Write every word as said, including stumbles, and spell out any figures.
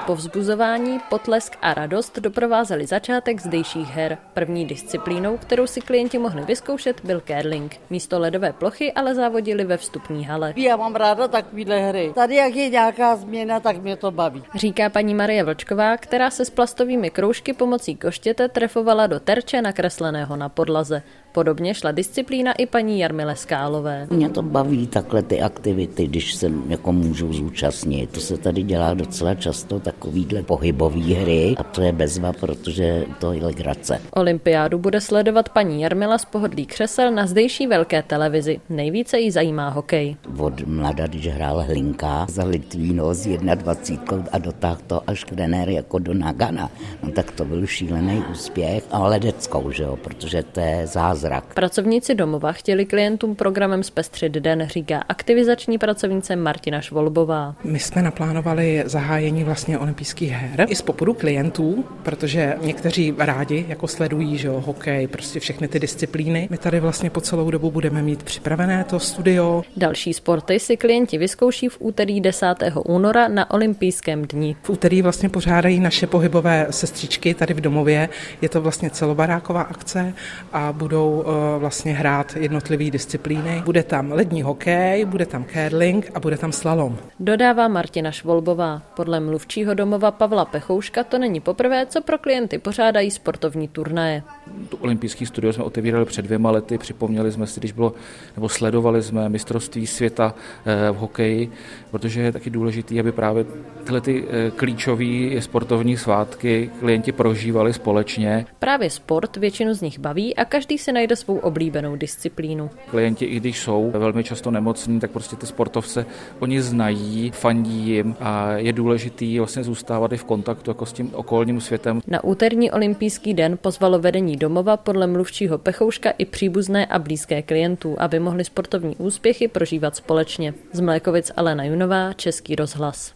Povzbuzování, potlesk a radost doprovázely začátek zdejších her. První disciplínou, kterou si klienti mohli vyzkoušet, byl curling. Místo ledové plochy ale závodili ve vstupní hale. Já mám ráda takovýhle hry. Tady, jak je nějaká změna, tak mě to baví. Říká paní Marie Vlčková, která se s plastovými kroužky pomocí koštěte trefovala do terče nakresleného na podlaze. Podobně šla disciplína i paní Jarmile Skálové. Mě to baví takhle ty aktivity, když se jako můžu zúčastnit. To se tady dělá docela často, takovýhle pohybové hry a to je bezva, protože to je legrace. Olympiádu bude sledovat paní Jarmila z pohodlí křesel na zdejší velké televizi. Nejvíce jí zajímá hokej. Od mlada, když hrál Hlinka za Litvíno s dvacítkou jedna a dotáhl to až trenér jako do Nagana, no tak to byl šílený úspěch, a ledeckou, že jo, protože to je zázrak. Pracovníci domova chtěli klientům programem zpestřit den, říká aktivizační pracovnice Martina Švolbová. My jsme naplánovali zahájení vlastně olympijských her i z popudu klientů, protože někteří rádi jako sledují, že jo, hokej, prostě všechny ty disciplíny. My tady vlastně po celou dobu budeme mít připravené to studio. Další sporty si klienti vyzkouší v úterý desátého února na olympijském dni. V úterý vlastně pořádají naše pohybové sestřičky tady v domově. Je to vlastně celobaráková akce a budou vlastně hrát jednotlivé disciplíny. Bude tam lední hokej, bude tam curling a bude tam slalom. Dodává Martina Švolbová. Podle mluvčího domova Pavla Pechouška to není poprvé, co pro klienty pořádají sportovní turnaje. Tu olympijský studio jsme otevírali před dvěma lety, připomněli jsme si, když bylo, nebo sledovali jsme mistrovství světa v hokeji, protože je taky důležité, aby právě tyhle ty klíčové sportovní svátky klienti prožívali společně. Právě sport většinu z nich baví a každý si najde svou oblíbenou disciplínu. Klienti, i když jsou velmi často nemocní, tak prostě ty sportovce oni znají, fandí jim a je důležitý vlastně zůstávat i v kontaktu jako s tím okolním světem. Na úterní olympijský den pozvalo vedení domova podle mluvčího Pechouška i příbuzné a blízké klientů, aby mohli sportovní úspěchy prožívat společně. Z Mlékovic Alena Junová, Český rozhlas.